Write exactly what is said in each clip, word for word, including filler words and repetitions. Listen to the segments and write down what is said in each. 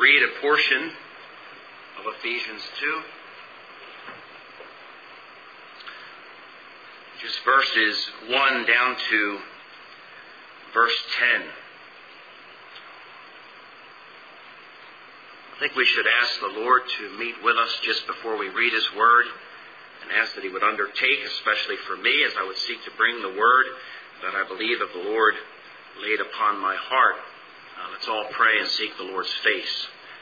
read a portion of Ephesians two. Just verses one down to verse ten. I think we should ask the Lord to meet with us just before we read His Word, and ask that He would undertake, especially for me, as I would seek to bring the Word that I believe that the Lord laid upon my heart. Uh, let's all pray and seek the Lord's face.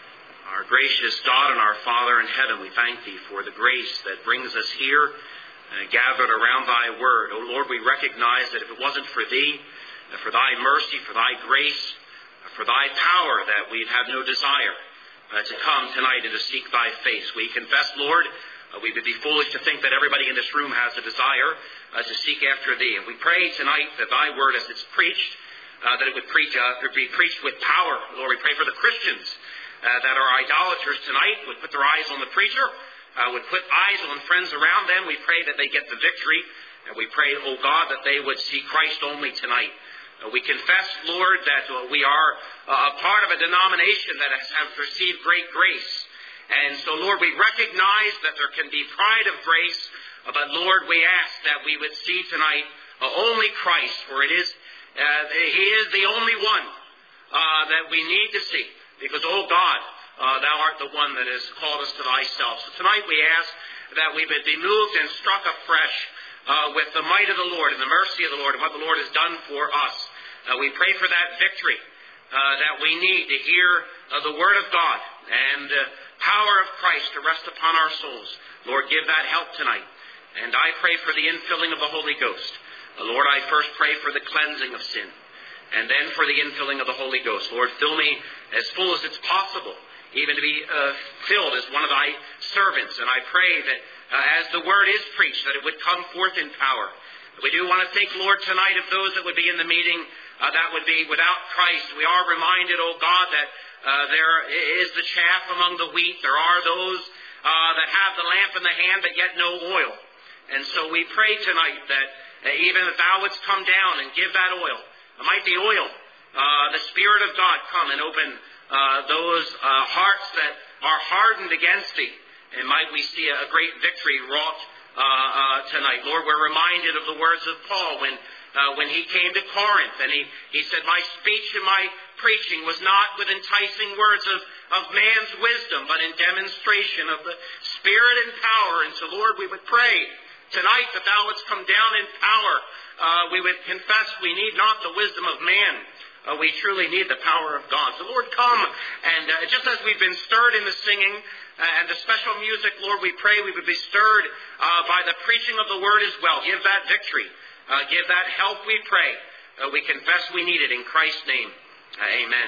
Our gracious God and our Father in heaven, we thank Thee for the grace that brings us here, uh, gathered around Thy Word. O Lord, we recognize that if it wasn't for Thee, uh, for Thy mercy, for Thy grace, uh, for Thy power, that we'd have no desire uh, to come tonight and to seek Thy face. We confess, Lord, uh, we would be foolish to think that everybody in this room has a desire uh, to seek after Thee. And we pray tonight that Thy Word, as it's preached, uh, that it would preach, uh, be preached with power. Lord, we pray for the Christians uh, that are idolaters tonight, would put their eyes on the preacher, uh, would put eyes on friends around them. We pray that they get the victory. And we pray, oh God, that they would see Christ only tonight. Uh, we confess, Lord, that uh, we are uh, a part of a denomination that has, has received great grace. And so, Lord, we recognize that there can be pride of grace, uh, but, Lord, we ask that we would see tonight uh, only Christ, for it is, uh, He is the only one uh, that we need to see. Because, oh God, uh, Thou art the one that has called us to Thyself. So tonight we ask that we would be moved and struck afresh Uh, with the might of the Lord and the mercy of the Lord and what the Lord has done for us. Uh, we pray for that victory uh, that we need to hear uh, the Word of God and the uh, power of Christ to rest upon our souls. Lord, give that help tonight. And I pray for the infilling of the Holy Ghost. Uh, Lord, I first pray for the cleansing of sin, and then for the infilling of the Holy Ghost. Lord, fill me as full as it's possible, even to be uh, filled as one of Thy servants. And I pray that uh, as the Word is preached, that it would come forth in power. We do want to think, Lord, tonight of those that would be in the meeting uh, that would be without Christ. We are reminded, oh God, that uh, there is the chaff among the wheat. There are those uh, that have the lamp in the hand, but yet no oil. And so we pray tonight that uh, even if Thou wouldst come down and give that oil, might the oil, uh, the Spirit of God come and open uh, those uh, hearts that are hardened against Thee. And might we see a great victory wrought uh, uh, tonight. Lord, we're reminded of the words of Paul when uh, when he came to Corinth. And he, he said, my speech and my preaching was not with enticing words of, of man's wisdom, but in demonstration of the Spirit and power. And so, Lord, we would pray tonight that Thou wouldst come down in power. Uh, we would confess we need not the wisdom of man. Uh, we truly need the power of God. So, Lord, come. And uh, just as we've been stirred in the singing uh, and the special music, Lord, we pray we would be stirred uh, by the preaching of the Word as well. Give that victory. Uh, give that help, we pray. Uh, we confess we need it in Christ's name. Uh, amen.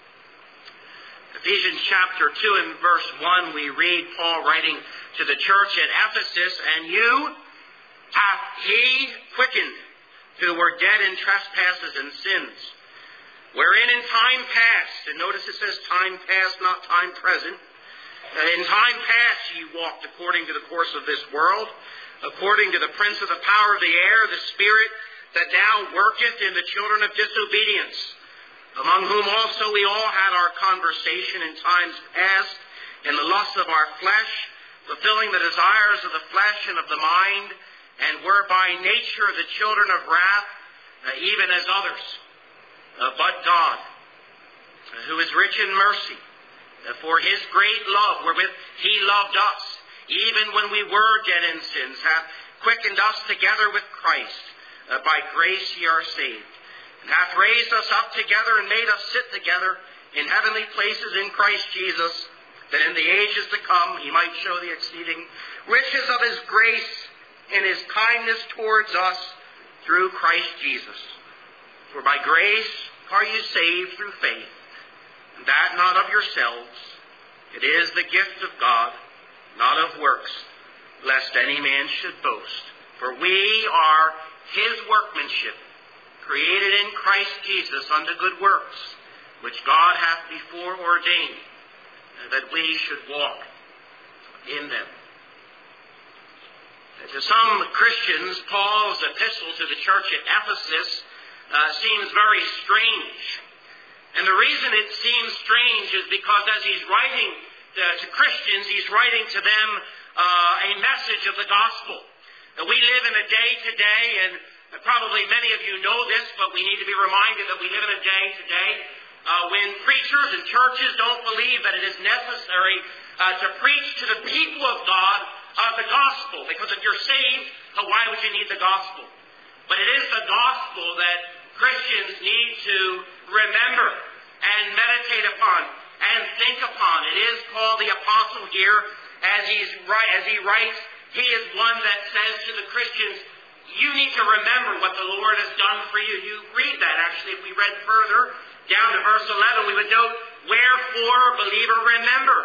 Ephesians chapter two and verse one, we read Paul writing to the church at Ephesus, and you hath He quickened who were dead in trespasses and sins, wherein in time past, and notice it says time past, not time present, uh, in time past ye walked according to the course of this world, according to the prince of the power of the air, the spirit that now worketh in the children of disobedience, among whom also we all had our conversation in times past, in the lusts of our flesh, fulfilling the desires of the flesh and of the mind, and were by nature the children of wrath, uh, even as others. Uh, but God, uh, who is rich in mercy, uh, for His great love wherewith He loved us, even when we were dead in sins, hath quickened us together with Christ. Uh, by grace ye are saved, and hath raised us up together and made us sit together in heavenly places in Christ Jesus, that in the ages to come He might show the exceeding riches of His grace in His kindness towards us through Christ Jesus. For by grace are you saved through faith, and that not of yourselves. It is the gift of God, not of works, lest any man should boast. For we are His workmanship, created in Christ Jesus unto good works, which God hath before ordained, that we should walk in them. To some Christians, Paul's epistle to the church at Ephesus uh, seems very strange. And the reason it seems strange is because as he's writing uh, to Christians, he's writing to them uh, a message of the gospel. Now, we live in a day today, and probably many of you know this, but we need to be reminded that we live in a day today uh, when preachers and churches don't believe that it is necessary uh, to preach to the people of God uh, the gospel. Because if you're saved, uh, why would you need the gospel? But it is the gospel that Christians need to remember and meditate upon and think upon. It is called the apostle here, as he's as he writes. He is one that says to the Christians, you need to remember what the Lord has done for you. You read that, actually, if we read further, down to verse eleven, we would note, wherefore, believer, remember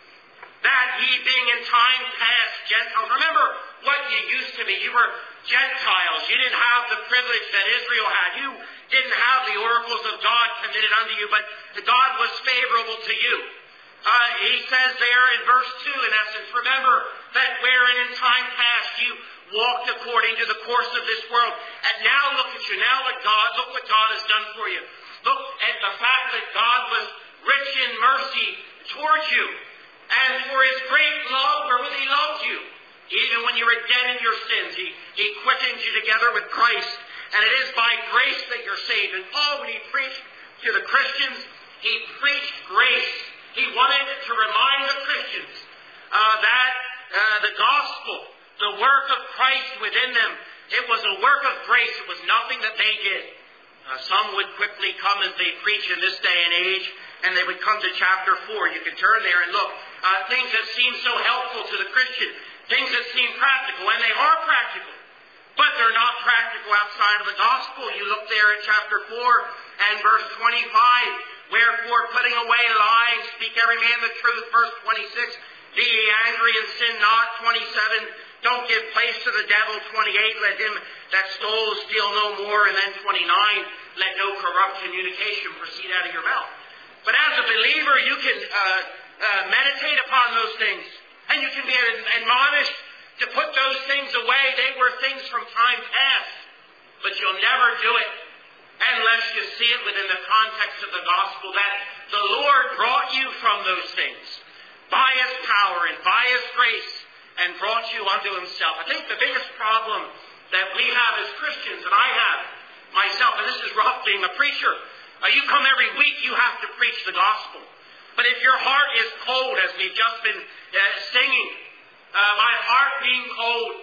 that ye being in time past Gentiles. Remember what you used to be. You were Gentiles. You didn't have the privilege that Israel had. You didn't have the oracles of God committed unto you, but God was favorable to you. Uh, he says there in verse two, in essence, remember that wherein in time past you walked according to the course of this world. And now look at you. Now look God, look what God has done for you. Look at the fact that God was rich in mercy towards you. And for his great love wherewith he loved you. Even when you were dead in your sins, he, he quickened you together with Christ. And it is by grace that you're saved. And oh, when he preached to the Christians, he preached grace. He wanted to remind the Christians uh, that uh, the gospel, the work of Christ within them, it was a work of grace. It was nothing that they did. Uh, some would quickly come as they preach in this day and age, and they would come to chapter four. You can turn there and look. Uh, things that seem so helpful to the Christian, things that seem practical, and they are practical, but they're not practical outside of the gospel. You look there at chapter four and verse twenty-five. Wherefore, putting away lying, speak every man the truth. Verse twenty-six. Be ye angry and sin not. twenty-seven. Don't give place to the devil. twenty-eight. Let him that stole steal no more. And then twenty-nine. Let no corrupt communication proceed out of your mouth. But as a believer, you can uh, uh, meditate upon those things. And you can be admonished to put those things away. They were things from time past. But you'll never do it unless you see it within the context of the gospel, that the Lord brought you from those things by his power and by his grace and brought you unto himself. I think the biggest problem that we have as Christians, and I have myself, and this is rough being a preacher, uh, you come every week, you have to preach the gospel. But if your heart is cold, as we've just been uh, singing, uh, my heart being cold,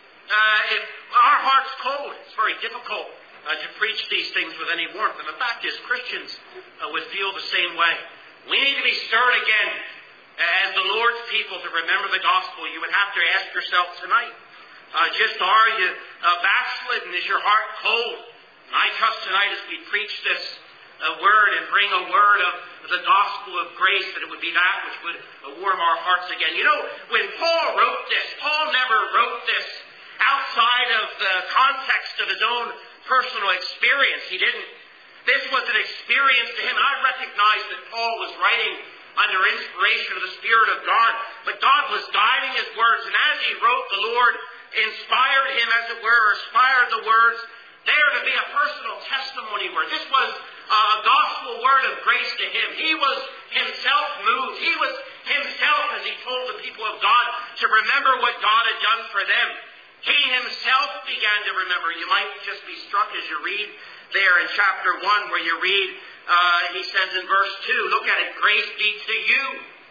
uh, if our heart's cold, it's very difficult Uh, to preach these things with any warmth. And the fact is, Christians uh, would feel the same way. We need to be stirred again uh, as the Lord's people to remember the gospel. You would have to ask yourself tonight, uh, just are you uh, backslidden? Is your heart cold? And I trust tonight as we preach this uh, word and bring a word of the gospel of grace, that it would be that which would uh, warm our hearts again. You know, when Paul wrote this, Paul never wrote this outside of the context of his own personal experience. He didn't. This was an experience to him. And I recognize that Paul was writing under inspiration of the Spirit of God. But God was guiding his words. And as he wrote, the Lord inspired him, as it were, or inspired the words there to be a personal testimony word. This was a gospel word of grace to him. He was himself moved. He was himself, as he told the people of God, to remember what God had done for them. He himself began to remember. You might just be struck as you read there in chapter one, where you read, uh, he says in verse two, look at it, grace be to you,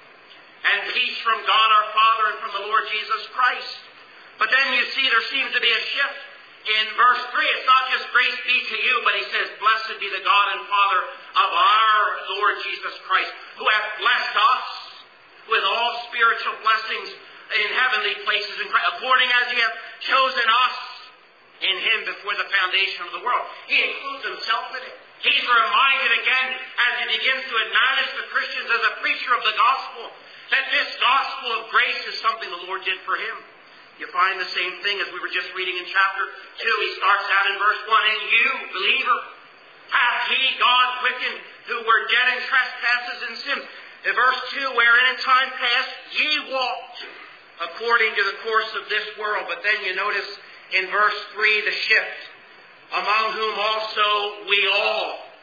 and peace from God our Father and from the Lord Jesus Christ. But then you see there seems to be a shift in verse three. It's not just grace be to you, but he says, blessed be the God and Father of our Lord Jesus Christ, who hath blessed us with all spiritual blessings in heavenly places, in Christ, according as he hath chosen us in him before the foundation of the world. He includes himself in it. He's reminded again, as he begins to admonish the Christians as a preacher of the gospel, that this gospel of grace is something the Lord did for him. You find the same thing as we were just reading in chapter two. He starts out in verse one, and you, believer, hath he, God, quickened, who were dead in trespasses and sins. In verse two, wherein in time past ye walked according to the course of this world. But then you notice in verse three the shift. Among whom also we all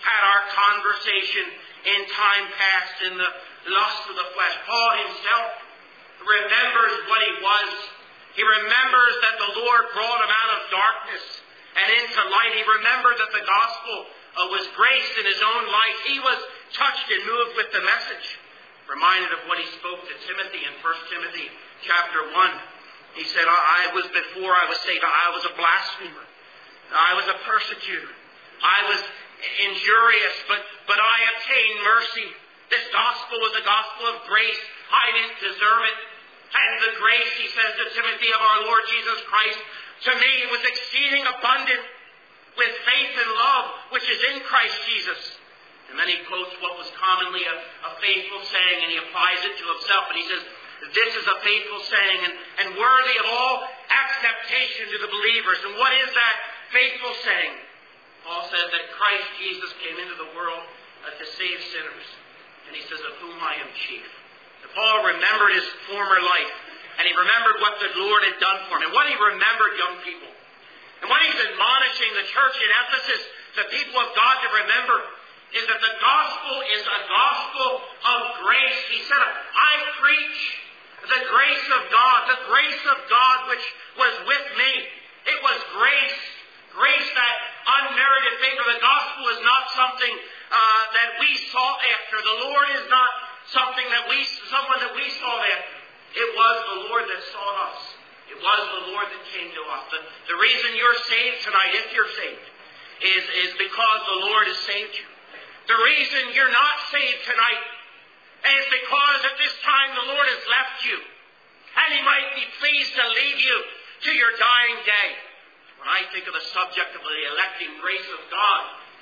had our conversation in time past in the lust of the flesh. Paul himself remembers what he was. He remembers that the Lord brought him out of darkness and into light. He remembered that the gospel uh, was graced in his own life. He was touched and moved with the message. Reminded of what he spoke to Timothy in First Timothy chapter one. He said, I was before I was saved, I was a blasphemer. I was a persecutor. I was injurious, but, but I obtained mercy. This gospel was a gospel of grace. I didn't deserve it. And the grace, he says to Timothy, of our Lord Jesus Christ, to me was exceeding abundant with faith and love, which is in Christ Jesus. And then he quotes what was commonly a, a faithful saying, and he applies it to himself. And he says, this is a faithful saying and, and worthy of all acceptation to the believers. And what is that faithful saying? Paul says that Christ Jesus came into the world uh, to save sinners. And he says, of whom I am chief. And Paul remembered his former life. And he remembered what the Lord had done for him. And what he remembered, young people. And what he's admonishing the church in Ephesus, the people of God, to remember, is that the gospel is a gospel of grace. He said, I preach the grace of God, the grace of God which was with me. It was grace, grace that unmerited favor. The gospel is not something uh, that we sought after. The Lord is not something that we, someone that we sought after. It was the Lord that sought us. It was the Lord that came to us. The, the reason you're saved tonight, if you're saved, is, is because the Lord has saved you. The reason you're not saved tonight is because at this time the Lord has left you. And He might be pleased to leave you to your dying day. When I think of the subject of the electing grace of God,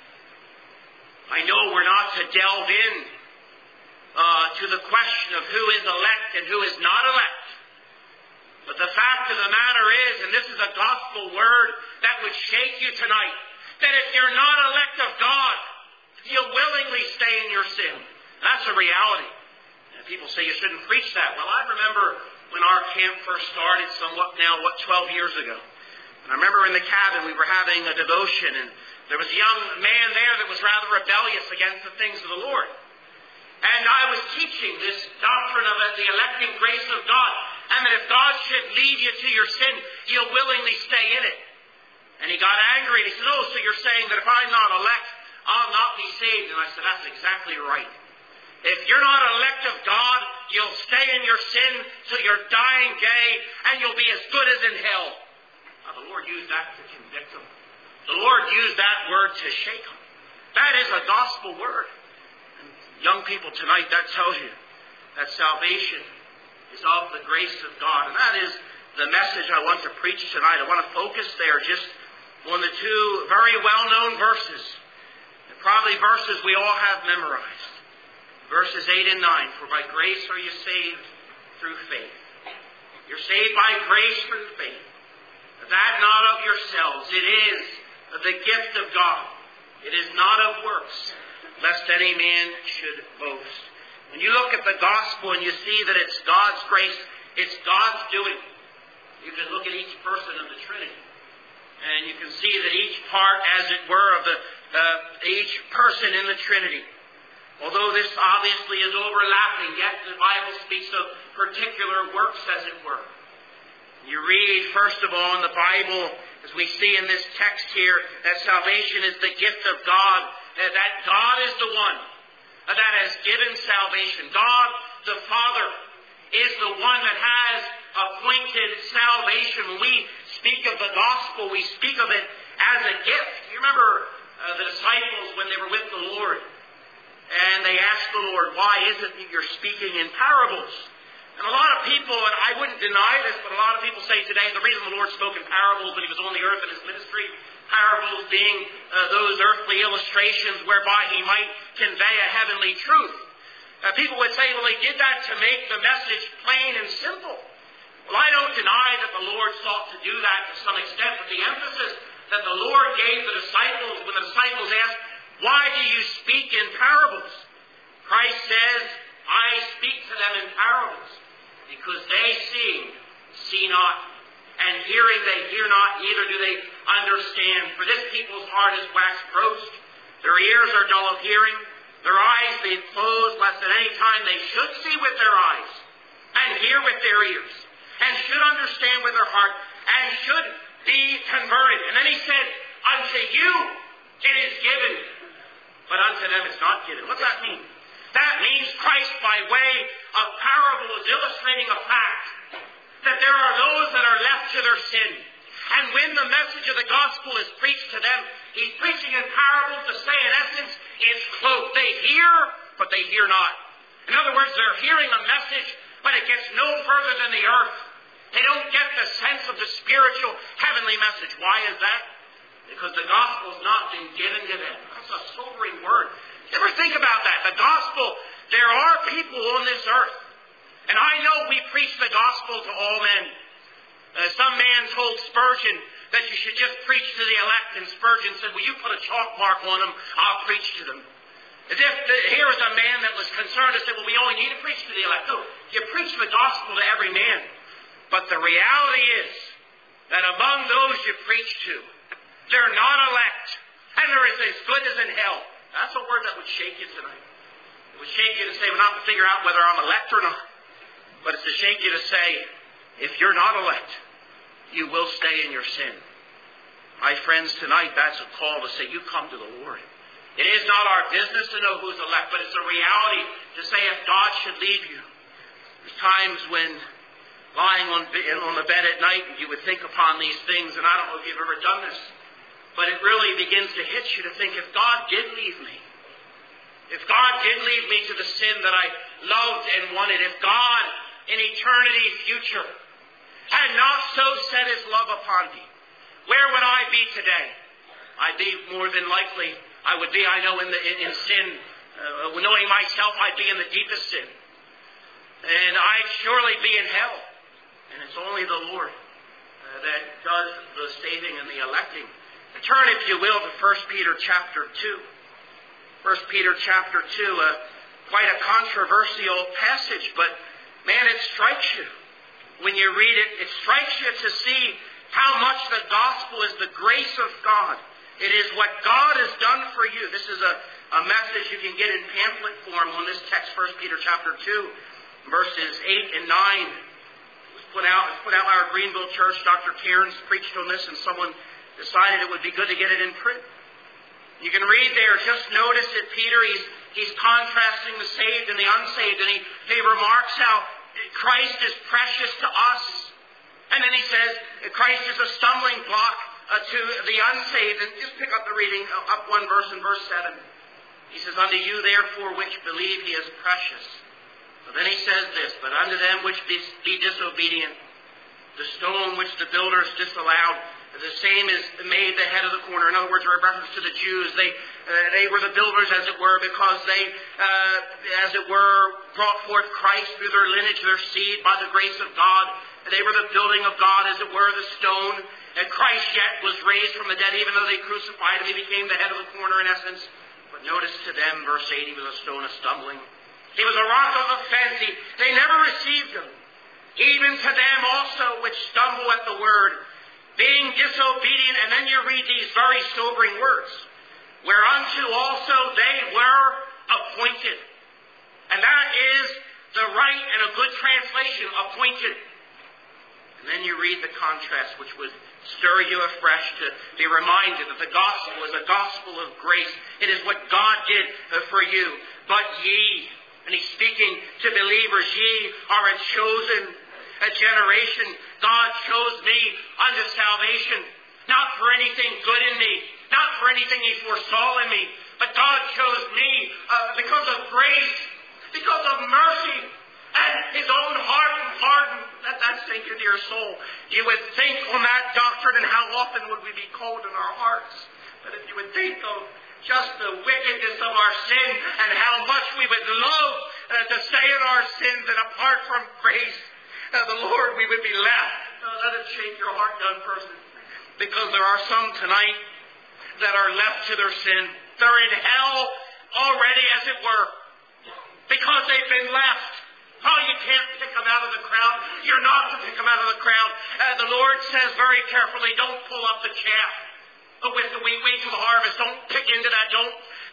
I know we're not to delve in uh, to the question of who is elect and who is not elect. But the fact of the matter is, and this is a gospel word that would shake you tonight, that if you're not elect of God, you'll willingly stay in your sin. That's a reality. And people say you shouldn't preach that. Well, I remember when our camp first started, somewhat now, what, twelve years ago. And I remember in the cabin we were having a devotion, and there was a young man there that was rather rebellious against the things of the Lord. And I was teaching this doctrine of the electing grace of God, and that if God should lead you to your sin, you'll willingly stay in it. And he got angry, and he said, oh, so you're saying that if I'm not elect, I'll not be saved. And I said, that's exactly right. If you're not elect of God, you'll stay in your sin till your dying day, and you'll be as good as in hell. Now, the Lord used that to convict them. The Lord used that word to shake them. That is a gospel word. And young people tonight, that tells you that salvation is of the grace of God. And that is the message I want to preach tonight. I want to focus there just on the two very well-known verses. Probably verses we all have memorized. Verses eight and nine. For by grace are you saved through faith. You're saved by grace through faith. That not of yourselves. It is the gift of God. It is not of works, lest any man should boast. When you look at the gospel and you see that it's God's grace, it's God's doing. You can look at each person of the Trinity. And you can see that each part, as it were, of the uh, each person in the Trinity. Although this obviously is overlapping, yet the Bible speaks of particular works, as it were. You read, first of all, in the Bible, as we see in this text here, that salvation is the gift of God, that God is the one that has given salvation. God, the Father, is the one that has appointed salvation. When we speak of the gospel, we speak of it as a gift. You remember uh, the disciples when they were with the Lord, and they asked the Lord, why is it that you're speaking in parables? And a lot of people, and I wouldn't deny this, but a lot of people say today the reason the Lord spoke in parables when He was on the earth in His ministry, parables being uh, those earthly illustrations whereby He might convey a heavenly truth. Uh, people would say, well, He did that to make the message plain and simple. Well, I don't deny that the Lord sought to do that to some extent, but the emphasis that the Lord gave the disciples when the disciples asked, why do you speak in parables? Christ says, I speak to them in parables, because they seeing, see not, and hearing they hear not, neither do they understand. For this people's heart is waxed gross, Their ears are dull of hearing, their eyes being closed, lest at any time they should see with their eyes, and hear with their ears, and should understand with their heart, and should be converted. And then he said, unto you it is given, but unto them it's not given. What's that mean? That means Christ, by way of parable, is illustrating a fact that there are those that are left to their sin. And when the message of the gospel is preached to them, he's preaching in parables to say, in essence, it's cloaked. They hear, but they hear not. In other words, they're hearing a message, but it gets no further than the earth. They don't get the sense of the spiritual, heavenly message. Why is that? Because the gospel's not been given to them. That's a sobering word. You ever think about that? The gospel, there are people on this earth. And I know we preach the gospel to all men. Uh, some man told Spurgeon that you should just preach to the elect, and Spurgeon said, well, you put a chalk mark on them, I'll preach to them. As if the, here is a man that was concerned and said, well, we only need to preach to the elect. No, you preach the gospel to every man. But the reality is that among those you preach to, they're not elect. And there is as good as in hell. That's a word that would shake you tonight. It would shake you to say, well, not to figure out whether I'm elect or not. But it's to shake you to say, if you're not elect, you will stay in your sin. My friends, tonight that's a call to say, you come to the Lord. It is not our business to know who's elect, but it's a reality to say if God should lead you. There's times when lying on, on the bed at night, you would think upon these things, and I don't know if you've ever done this, but it really begins to hit you to think, if God did leave me, if God did lead me to the sin that I loved and wanted, if God in eternity future had not so set his love upon me, where would I be today? I'd be more than likely, I would be, I know, in, the, in, in sin. Uh, knowing myself, I'd be in the deepest sin. And I'd surely be in hell. And it's only the Lord uh, that does the saving and the electing. Turn, if you will, to First Peter chapter two. First Peter chapter two, uh, quite a controversial passage, but man, it strikes you when you read it. It strikes you to see how much the gospel is the grace of God. It is what God has done for you. This is a, a message you can get in pamphlet form on this text, First Peter chapter two, verses eight and nine. It was put out, it was put out by our Greenville church. Doctor Cairns preached on this, and someone decided it would be good to get it in print. You can read there, just notice that Peter, he's, he's contrasting the saved and the unsaved, and he, he remarks how Christ is precious to us. And then he says Christ is a stumbling block uh, to the unsaved. And just pick up the reading, uh, up one verse in verse seven. He says, unto you therefore which believe he is precious. But then he says this, but unto them which be, be disobedient, the stone which the builders disallowed, the same is made the head of the corner. In other words, a reference to the Jews. They uh, they were the builders, as it were, because they, uh, as it were, brought forth Christ through their lineage, their seed, by the grace of God. They were the building of God, as it were, the stone. And Christ yet was raised from the dead, even though they crucified him. He became the head of the corner, in essence. But notice to them, verse eight, he was a stone of stumbling. He was a rock of offense. He, they never received him. Even to them also which stumble at the word, being disobedient. And then you read these very sobering words, whereunto also they were appointed. And that is the right and a good translation, appointed. And then you read the contrast, which would stir you afresh to be reminded that the gospel is a gospel of grace. It is what God did for you. But ye, and he's speaking to believers, ye are a chosen a generation. God chose me unto salvation, not for anything good in me, not for anything he foresaw in me, but God chose me uh, because of grace, because of mercy, and his own heart and pardon. Let that sink into your soul. You would think on that doctrine, and how often would we be cold in our hearts? But if you would think of just the wickedness of our sin, and how much we would love uh, to stay in our sins, and apart from grace, uh, the Lord, we would be left. Uh, let it shake your heart, young person. Because there are some tonight that are left to their sin. They're in hell already, as it were, because they've been left. Oh, you can't pick them out of the crowd. You're not to pick them out of the crowd. Uh, the Lord says very carefully, don't pull up the chaff. But with the wheat, wait till the harvest. Don't pick into that. Don't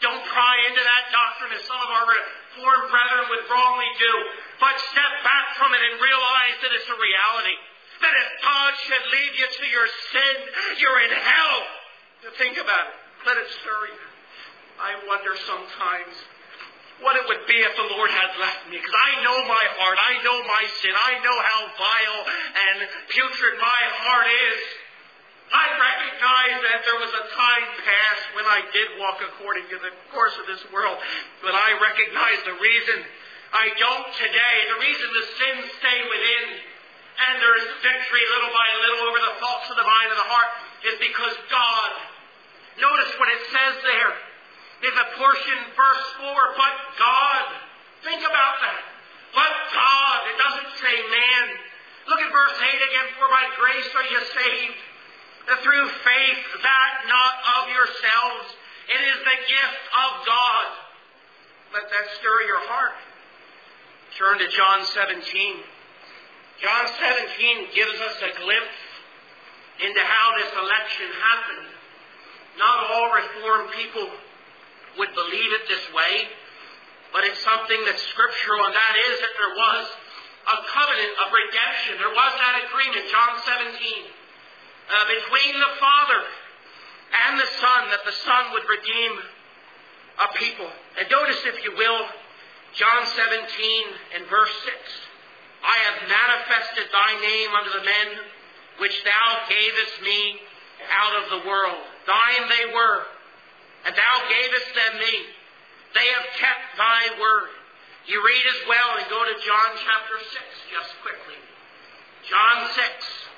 Don't pry into that doctrine as some of our Reformed brethren would wrongly do. But step back from it and realize that it's a reality. That if God should lead you to your sin, you're in hell. Think about it. Let it stir you. I wonder sometimes what it would be if the Lord had left me. Because I know my heart. I know my sin. I know how vile and putrid my heart is. I recognize that there was a time past when I did walk according to the course of this world. But I recognize the reason I don't today. The reason the sins stay within and there is victory little by little over the thoughts of the mind and the heart is because God. Notice what it says there. In the portion, verse four, but God. Think about that. But God. It doesn't say man. Look at verse eight again. For by grace are you saved, through faith, that not of yourselves. It is the gift of God. Let that stir your heart. Turn to John seventeen. John seventeen gives us a glimpse into how this election happened. Not all Reformed people would believe it this way, but it's something that's scriptural, and that is that there was a covenant of redemption. There was that agreement, John seventeen, uh, between the Father and the Son, that the Son would redeem a people. And notice, if you will, John seventeen and verse six. I have manifested thy name unto the men which thou gavest me out of the world. Thine they were, and thou gavest them me. They have kept thy word. You read as well and go to John chapter six just quickly. John six,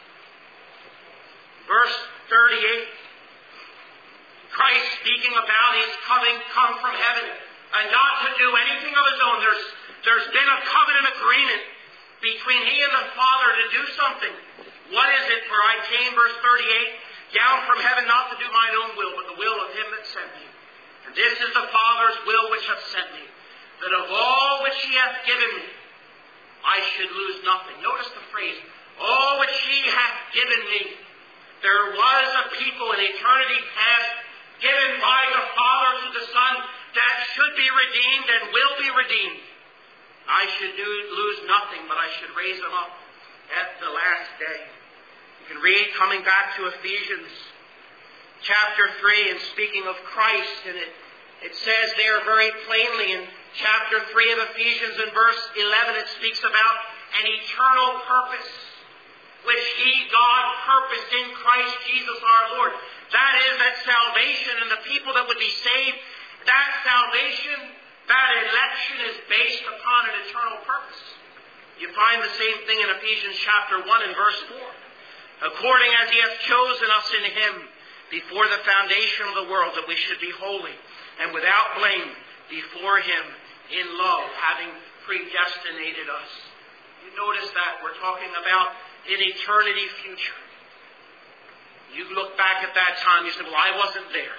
verse thirty-eight. Christ speaking about his coming, come from heaven, and not to do anything of his own. There's, there's been a covenant agreement between he and the Father to do something. What is it? For I came, verse thirty-eight, down from heaven not to do mine own will, but the will of him that sent me. And this is the Father's will which hath sent me, that of all which he hath given me, I should lose nothing. Notice the phrase, all which he hath given me. There was a people in eternity past given by the Father to the Son that should be redeemed and will be redeemed. I should do, lose nothing, but I should raise them up at the last day. You can read, coming back to Ephesians chapter three, and speaking of Christ, and it, it says there very plainly in chapter three of Ephesians in verse eleven, it speaks about an eternal purpose which he, God, purposed in Christ Jesus our Lord. That is, that salvation and the people that would be saved, that salvation, that election is based upon an eternal purpose. You find the same thing in Ephesians chapter one and verse four. According as he hath chosen us in him before the foundation of the world, that we should be holy and without blame before him in love, having predestinated us. You notice that we're talking about an eternity future. You look back at that time, you say, well, I wasn't there.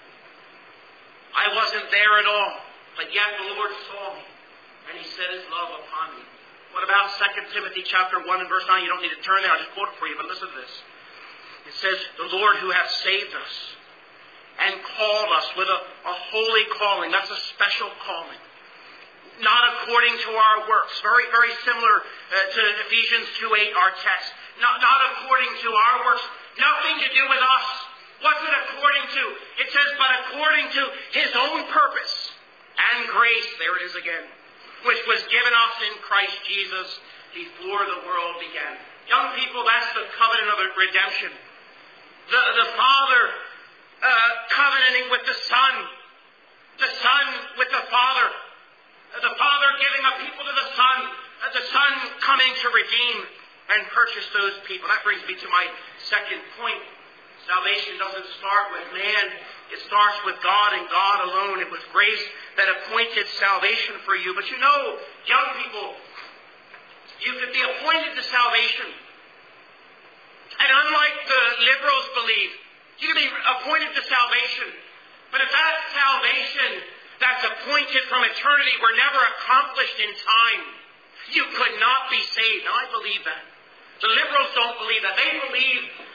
I wasn't there at all. But yet the Lord saw me, and he set his love upon me. What about Second Timothy chapter one and verse nine? You don't need to turn there, I'll just quote it for you, but listen to this. It says, the Lord who hath saved us and called us with a, a holy calling. That's a special calling. Not according to our works. Very, very similar uh, to Ephesians two eight, our text. Not, not according to our works. Nothing to do with us. What's it according to? It says, but according to his own purpose and grace, there it is again, which was given us in Christ Jesus before the world began. Young people, that's the covenant of redemption. The, the Father uh, covenanting with the Son. The Son with the Father. The Father giving a people to the Son. Uh, the Son coming to redeem and purchase those people. That brings me to my second point. Salvation doesn't start with man. It starts with God and God alone. It was grace that appointed salvation for you. But you know, young people, you could be appointed to salvation. And unlike the liberals believe, you can be appointed to salvation. But if that salvation that's appointed from eternity were never accomplished in time, you could not be saved. Now, I believe that. The liberals don't believe that. They believe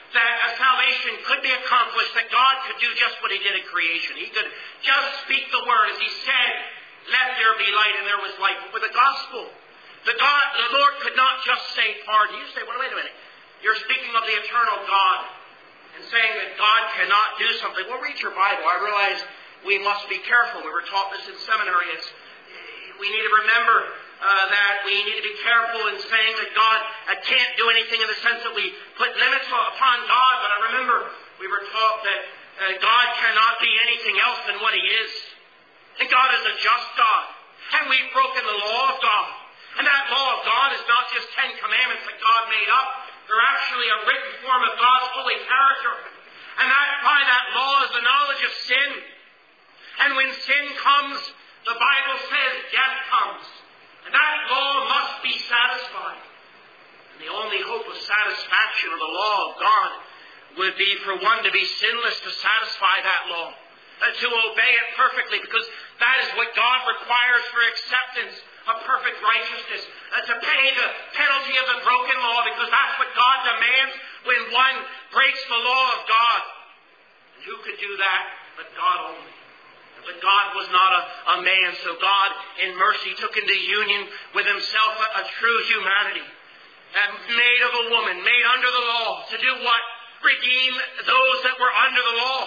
that a salvation could be accomplished, that God could do just what he did in creation. He could just speak the word as he said, let there be light, and there was light. But with the gospel, the, God, the Lord could not just say pardon. You say, well, wait a minute. You're speaking of the eternal God and saying that God cannot do something. Well, read your Bible. I realize we must be careful. We were taught this in seminary. It's, we need to remember uh, that we need to be careful in saying that God uh, can't do anything in the sense that we put limits upon God. But I remember we were taught that uh, God cannot be anything else than what he is. And God is a just God. And we've broken the law of God. And that law of God is not just Ten Commandments that God made up. They're actually a written form of God's holy character. And that by that law is the knowledge of sin. And when sin comes, the Bible says death comes. And that law must be satisfied. And the only hope of satisfaction of the law of God would be for one to be sinless to satisfy that law. Uh, to obey it perfectly, because that is what God requires for acceptance of perfect righteousness. Uh, to pay the penalty of the broken law, because that's what God demands when one breaks the law of God. And who could do that but God only? But God was not a, a man, so God in mercy took into union with himself a, a true humanity, and made of a woman, made under the law, to do what? Redeem those that were under the law.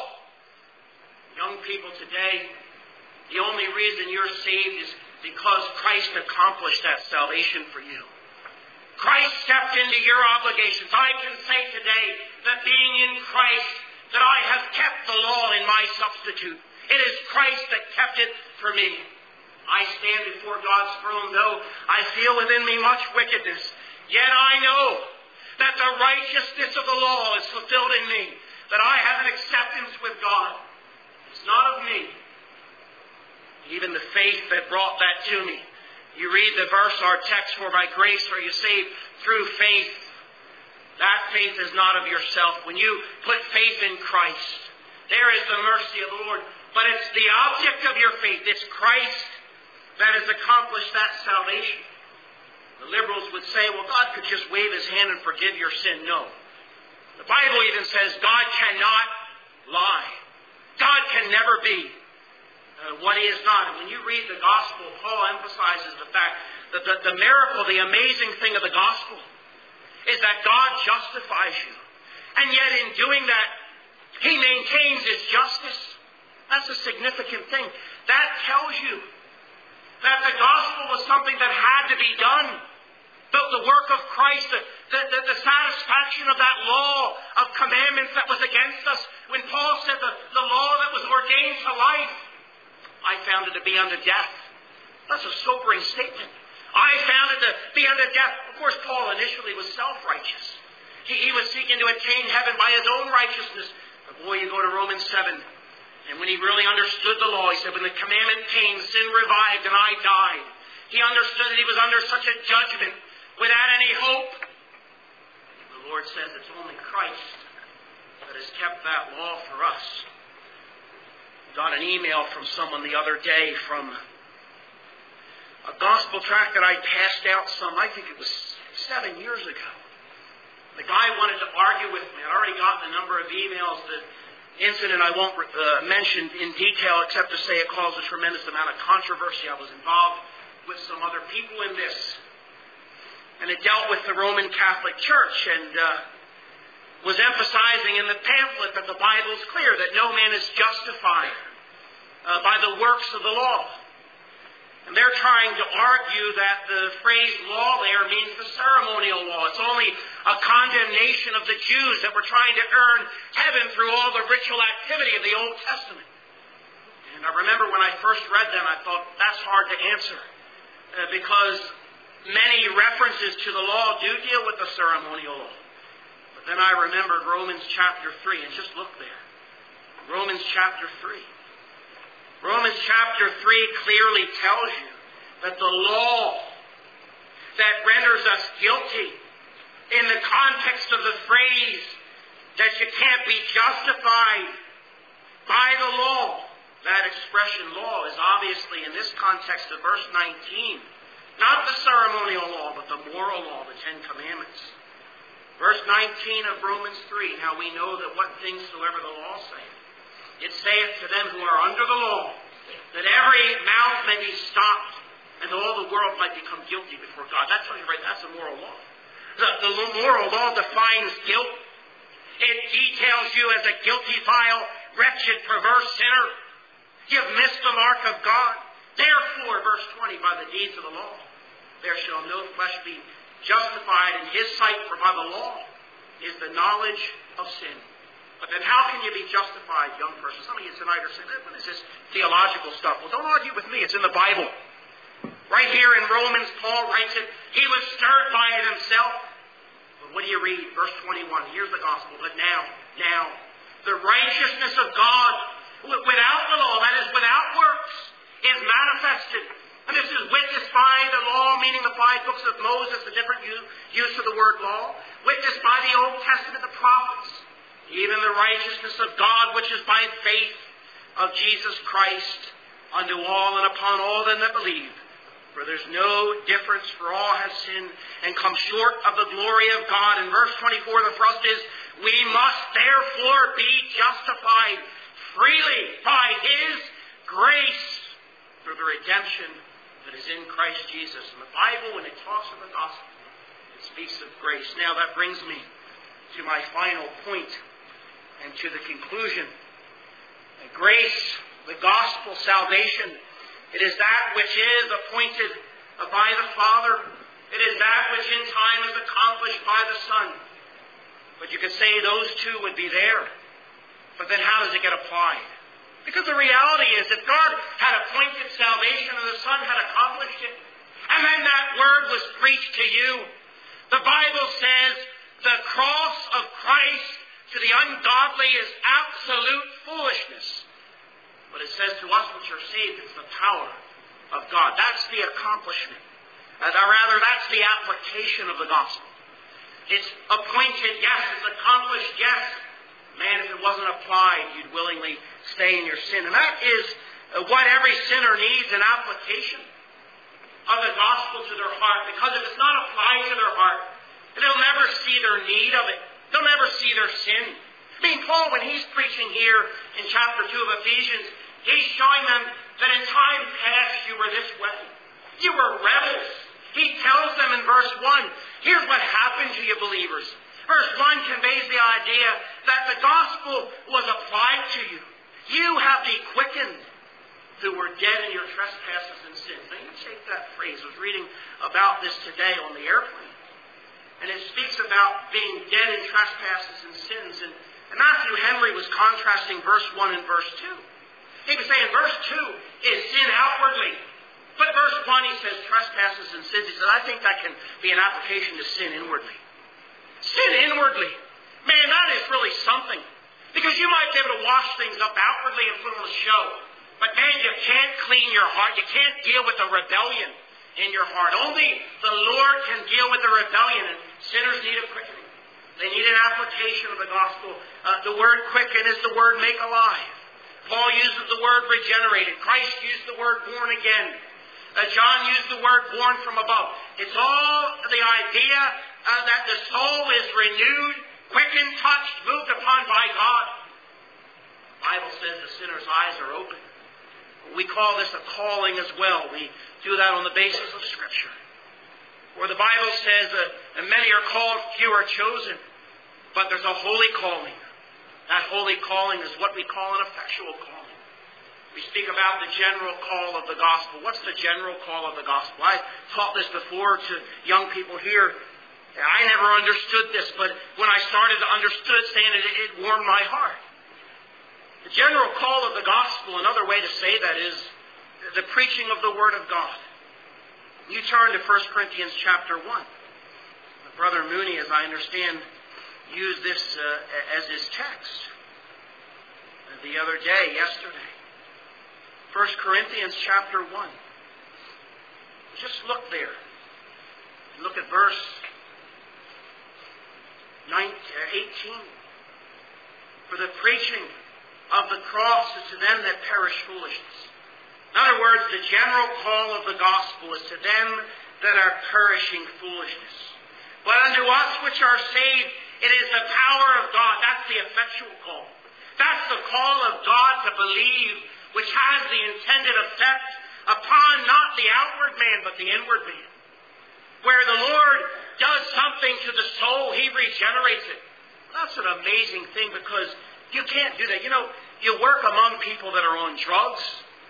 Young people today, the only reason you're saved is because Christ accomplished that salvation for you. Christ stepped into your obligations. I can say today that being in Christ, that I have kept the law in my substitute. It is Christ that kept it for me. I stand before God's throne, though I feel within me much wickedness. Yet I know that the righteousness of the law is fulfilled in me, that I have an acceptance with God. It's not of me. Even the faith that brought that to me. You read the verse, our text, for by grace are you saved through faith. That faith is not of yourself. When you put faith in Christ, there is the mercy of the Lord. But it's the object of your faith. It's Christ that has accomplished that salvation. The liberals would say, well, God could just wave his hand and forgive your sin. No. The Bible even says God cannot lie. God can never be uh, what he is not. And when you read the gospel, Paul emphasizes the fact that the, the miracle, the amazing thing of the gospel, is that God justifies you. And yet in doing that, he maintains his justice. That's a significant thing. That tells you that the gospel was something that had to be done. The, the work of Christ, the, the, the, the satisfaction of that law of commandments that was against us. When Paul said the, the law that was ordained to life, I found it to be unto death. That's a sobering statement. I found it to be unto death. Of course, Paul initially was self-righteous. He, he was seeking to attain heaven by his own righteousness. But boy, you go to Romans seven, and when he really understood the law, he said, when the commandment came, sin revived and I died. He understood that he was under such a judgment without any hope. The Lord says it's only Christ that has kept that law for us. Got an email from someone the other day from a gospel tract that I passed out some, I think it was seven years ago. The guy wanted to argue with me. I'd already gotten a number of emails. The incident I won't uh, mention in detail except to say it caused a tremendous amount of controversy. I was involved with some other people in this. And it dealt with the Roman Catholic Church and uh, was emphasizing in the pamphlet that the Bible is clear, that no man is justified uh, by the works of the law. And they're trying to argue that the phrase law there means the ceremonial law. It's only a condemnation of the Jews that were trying to earn heaven through all the ritual activity of the Old Testament. And I remember when I first read them, I thought, that's hard to answer. Uh, because many references to the law do deal with the ceremonial law. But then I remembered Romans chapter three, and just look there. Romans chapter three. Romans chapter three clearly tells you that the law that renders us guilty in the context of the phrase that you can't be justified by the law, that expression law is obviously in this context of verse nineteen, not the ceremonial law, but the moral law, the Ten Commandments. Verse nineteen of Romans three, now we know that what things soever the law saith, it saith to them who are under the law, that every mouth may be stopped, and all the world might become guilty before God. That's what right, that's a moral law. The, the moral law defines guilt. It details you as a guilty, vile, wretched, perverse sinner. You've missed the mark of God. Therefore, verse twenty, by the deeds of the law, there shall no flesh be justified in his sight, for by the law is the knowledge of sin. But then how can you be justified, young person? Some of you tonight are saying, what is this theological stuff? Well, don't argue with me. It's in the Bible. Right here in Romans, Paul writes it. He was stirred by it himself. But what do you read? Verse twenty-one. Here's the gospel. But now, now, the righteousness of God without the law, that is without works, is manifested. And this is witnessed by the law, meaning the five books of Moses, the different use of the word law. Witnessed by the Old Testament, the prophets. Even the righteousness of God, which is by faith of Jesus Christ, unto all and upon all them that believe. For there's no difference, for all have sinned and come short of the glory of God. In verse twenty-four, the thrust is, we must therefore be justified freely by His grace through the redemption that is in Christ Jesus. And the Bible, when it talks of the gospel, it speaks of grace. Now that brings me to my final point and to the conclusion. The grace, the gospel, salvation, it is that which is appointed by the Father. It is that which in time is accomplished by the Son. But you could say those two would be there. But then how does it get applied? Because the reality is that God had appointed salvation and the Son had accomplished it. And then that word was preached to you. The Bible says the cross of Christ to the ungodly is absolute foolishness. But it says to us which are saved, it's the power of God. That's the accomplishment. Uh, or rather, that's the application of the gospel. It's appointed, yes. It's accomplished, yes. Man, if it wasn't applied, you'd willingly stay in your sin. And that is uh, what every sinner needs, an application of the gospel to their heart. Because if it's not applied to their heart, they'll never see their need of it. They'll never see their sin. I mean, Paul, when he's preaching here in chapter two of Ephesians, he's showing them that in time past you were this way. You were rebels. He tells them in verse one, here's what happened to you believers. Verse one conveys the idea that the gospel was applied to you. You have been quickened who were dead in your trespasses and sins. Now you take that phrase. I was reading about this today on the airplane. And it speaks about being dead in trespasses and sins. And, and Matthew Henry was contrasting verse one and verse two. He was saying verse two is sin outwardly. But verse one he says trespasses and sins. He said, I think that can be an application to sin inwardly. Sin inwardly. Man, that is really something. Because you might be able to wash things up outwardly and put on a show. But man, you can't clean your heart. You can't deal with the rebellion in your heart. Only the Lord can deal with the rebellion. And sinners need a quickening. They need an application of the gospel. Uh, the word quicken is the word make alive. Paul uses the word regenerated. Christ used the word born again. Uh, John used the word born from above. It's all the idea uh, that the soul is renewed, quickened, touched, moved upon by God. The Bible says the sinner's eyes are open. We call this a calling as well. We do that on the basis of Scripture. Where the Bible says that many are called, few are chosen. But there's a holy calling. That holy calling is what we call an effectual calling. We speak about the general call of the gospel. What's the general call of the gospel? I taught this before to young people here. I never understood this, but when I started to understand it, it warmed my heart. The general call of the gospel, another way to say that is the preaching of the Word of God. You turn to First Corinthians chapter one. Brother Mooney, as I understand, used this uh, as his text the other day, yesterday. First Corinthians chapter one. Just look there. Look at verse eighteen. For the preaching of the cross is to them that perish foolishness. In other words, the general call of the gospel is to them that are perishing foolishness. But unto us which are saved, it is the power of God. That's the effectual call. That's the call of God to believe, which has the intended effect upon not the outward man, but the inward man. Where the Lord does something to the soul, He regenerates it. That's an amazing thing, because you can't do that. You know, you work among people that are on drugs.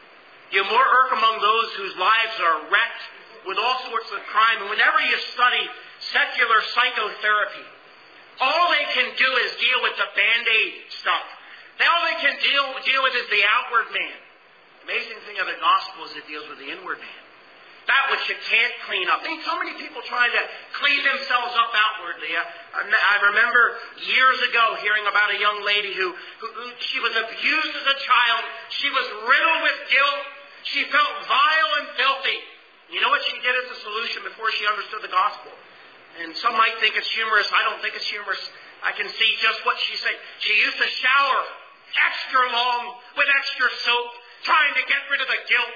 You work among those whose lives are wrecked with all sorts of crime. And whenever you study secular psychotherapy, all they can do is deal with the Band-Aid stuff. All they can deal, deal with is the outward man. The amazing thing of the gospel is it deals with the inward man. That which you can't clean up. I mean, so many people trying to clean themselves up outwardly. I, I remember years ago hearing about a young lady who, who, who she was abused as a child. She was riddled with guilt. She felt vile and filthy. You know what she did as a solution before she understood the gospel? And some might think it's humorous. I don't think it's humorous. I can see just what she said. She used to shower extra long with extra soap, trying to get rid of the guilt.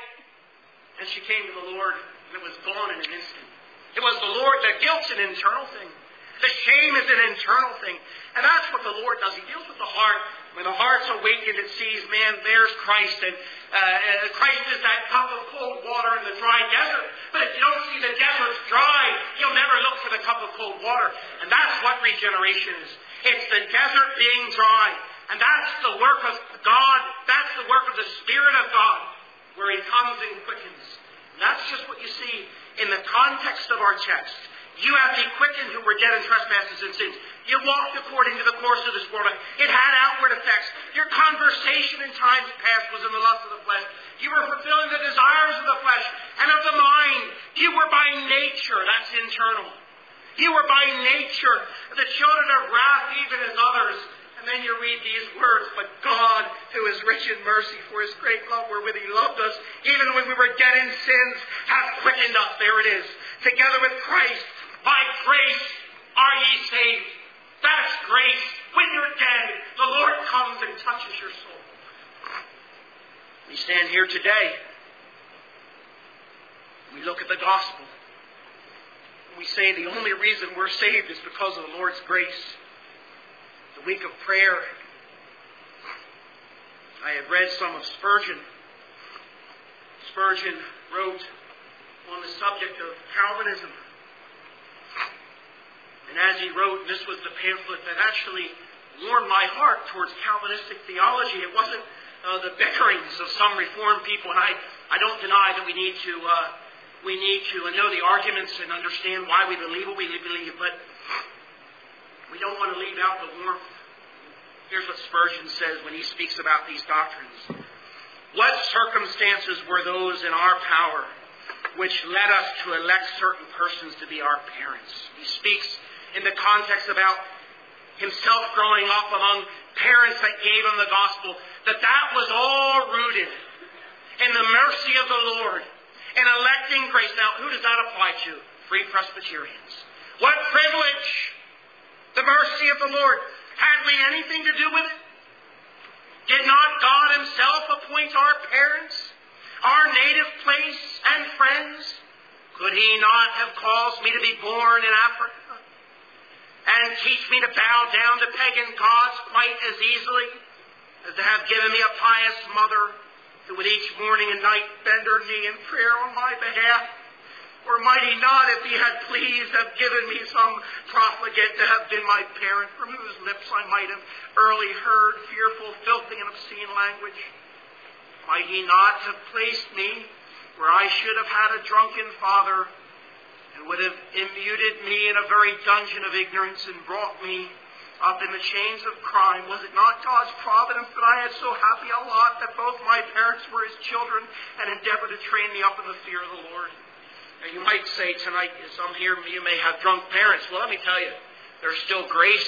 And she came to the Lord, and it was gone in an instant. It was the Lord. The guilt's an internal thing. The shame is an internal thing. And that's what the Lord does. He deals with the heart. When the heart's awakened, it sees, man, there's Christ. And uh, Christ is that cup of cold water in the dry desert. But if you don't see the desert's dry, you'll never look for the cup of cold water. And that's what regeneration is. It's the desert being dry. And that's the work of God. That's the work of the Spirit of God, where He comes and quickens. And that's just what you see in the context of our text. You have been quickened who were dead in trespasses and sins. You walked according to the course of this world. It had outward effects. Your conversation in times past was in the lust of the flesh. You were fulfilling the desires of the flesh and of the mind. You were by nature, that's internal. You were by nature the children of wrath, even as others. And then you read these words, but God, who is rich in mercy for His great love wherewith He loved us, even when we were dead in sins, hath quickened us. There it is. Together with Christ, by grace are ye saved. That's grace. When you're dead, the Lord comes and touches your soul. We stand here today. We look at the gospel. We say the only reason we're saved is because of the Lord's grace. The week of prayer, I had read some of Spurgeon. Spurgeon wrote on the subject of Calvinism. And as he wrote, this was the pamphlet that actually warmed my heart towards Calvinistic theology. It wasn't uh, the bickerings of some Reformed people, and I, I don't deny that we need to uh, we need to know the arguments and understand why we believe what we believe, but we don't want to leave out the warmth. Here's what Spurgeon says when he speaks about these doctrines. What circumstances were those in our power which led us to elect certain persons to be our parents? He speaks in the context about himself growing up among parents that gave him the gospel, that that was all rooted in the mercy of the Lord and electing grace. Now, who does that apply to? Free Presbyterians. What privilege! The mercy of the Lord. Had we anything to do with it? Did not God Himself appoint our parents, our native place and friends? Could He not have caused me to be born in Africa and teach me to bow down to pagan gods quite as easily as to have given me a pious mother who would each morning and night bend her knee in prayer on my behalf? Or might He not, if He had pleased, have given me some profligate to have been my parent, from whose lips I might have early heard fearful, filthy, and obscene language? Might He not have placed me where I should have had a drunken father, and would have immuted me in a very dungeon of ignorance, and brought me up in the chains of crime? Was it not God's providence that I had so happy a lot that both my parents were His children, and endeavored to train me up in the fear of the Lord? Now you might say tonight, some here, you may have drunk parents. Well, let me tell you, there's still grace.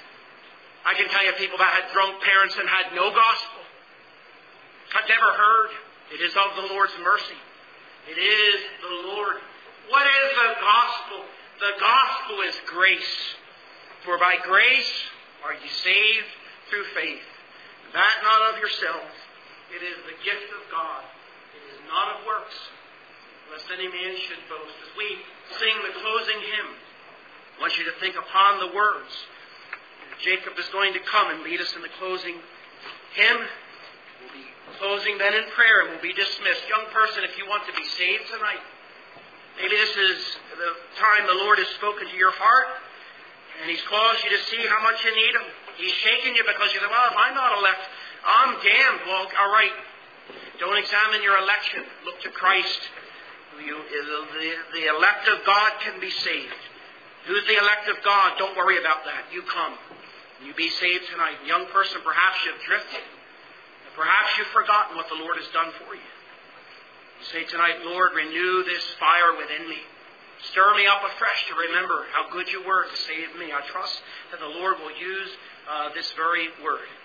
I can tell you people that had drunk parents and had no gospel. I've never heard. It is of the Lord's mercy. It is the Lord. What is the gospel? The gospel is grace. For by grace are ye saved through faith. That not of yourselves. It is the gift of God. It is not of works, lest any man should boast. As we sing the closing hymn, I want you to think upon the words. Jacob is going to come and lead us in the closing hymn. We'll be closing then in prayer and we'll be dismissed. Young person, if you want to be saved tonight, maybe this is the time the Lord has spoken to your heart and He's caused you to see how much you need Him. He's shaken you because you say, well, if I'm not elect, I'm damned. Well, all right. Don't examine your election. Look to Christ. You, the, the, the elect of God can be saved. Who's the elect of God? Don't worry about that. You come. You be saved tonight. Young person, perhaps you've drifted. Perhaps you've forgotten what the Lord has done for you. You say tonight, Lord, renew this fire within me. Stir me up afresh to remember how good you were to save me. I trust that the Lord will use uh, this very word